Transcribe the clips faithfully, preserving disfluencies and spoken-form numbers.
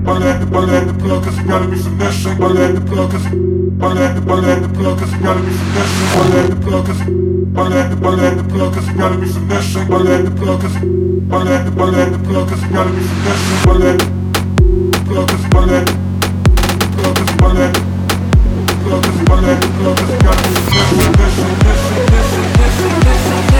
Ball at the, ball at the plug, cause it gotta be some that shit. Ball at the plug, cause ball at the, ball at the plug, cause it gotta be some that shit. Ball at the plug, cause ball at the, ball at the plug, cause it gotta be some that shit. Ball at the plug, cause ball at the, ball at the plug, cause it gotta be some that shit. Ball at the plug, cause ball at the plug, cause ball at the plug, cause ball at the plug, cause it gotta be some that shit, that shit, that shit, that shit, that shit, that shit, that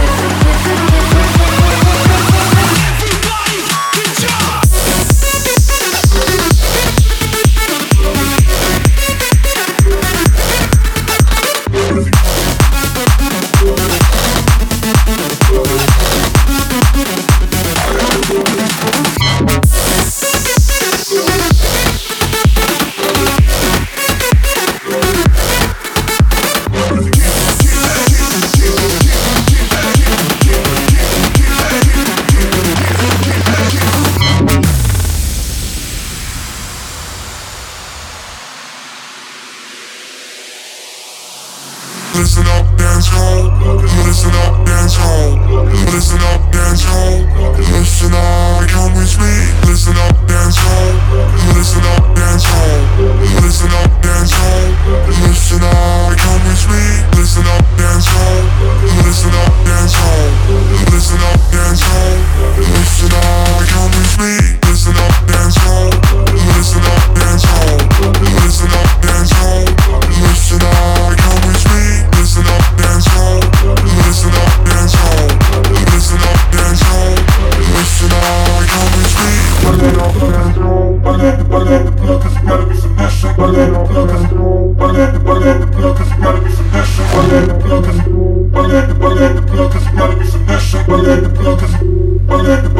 Listen up, dance hall. Listen up, dance hall. Listen up, dance hall. Listen up, come with me. Listen up, dance hall. Listen up, dance hall. Listen up, dance hall. Listen up, come with me. Listen up, dance hall. Listen up, dance hall. Listen up, dance hall. Listen up, come with me. Listen up, dance hall. Listen up, dance hall. Listen up, dance hall. Listen up, come with me. Listen up, dance hall. Listen up, dance hall. Listen up, dance hall. Listen up, come with me. ball at the dance hall. Ball at the, ball at the plug, cause it gotta be some that shit. Ball at the plug, cause ball at the, ball at the plug, cause it gotta be some that shit. Ball at the plug, cause ball at the, ball at the plug, cause it gotta be some that shit. Ball at the plug, cause ball at the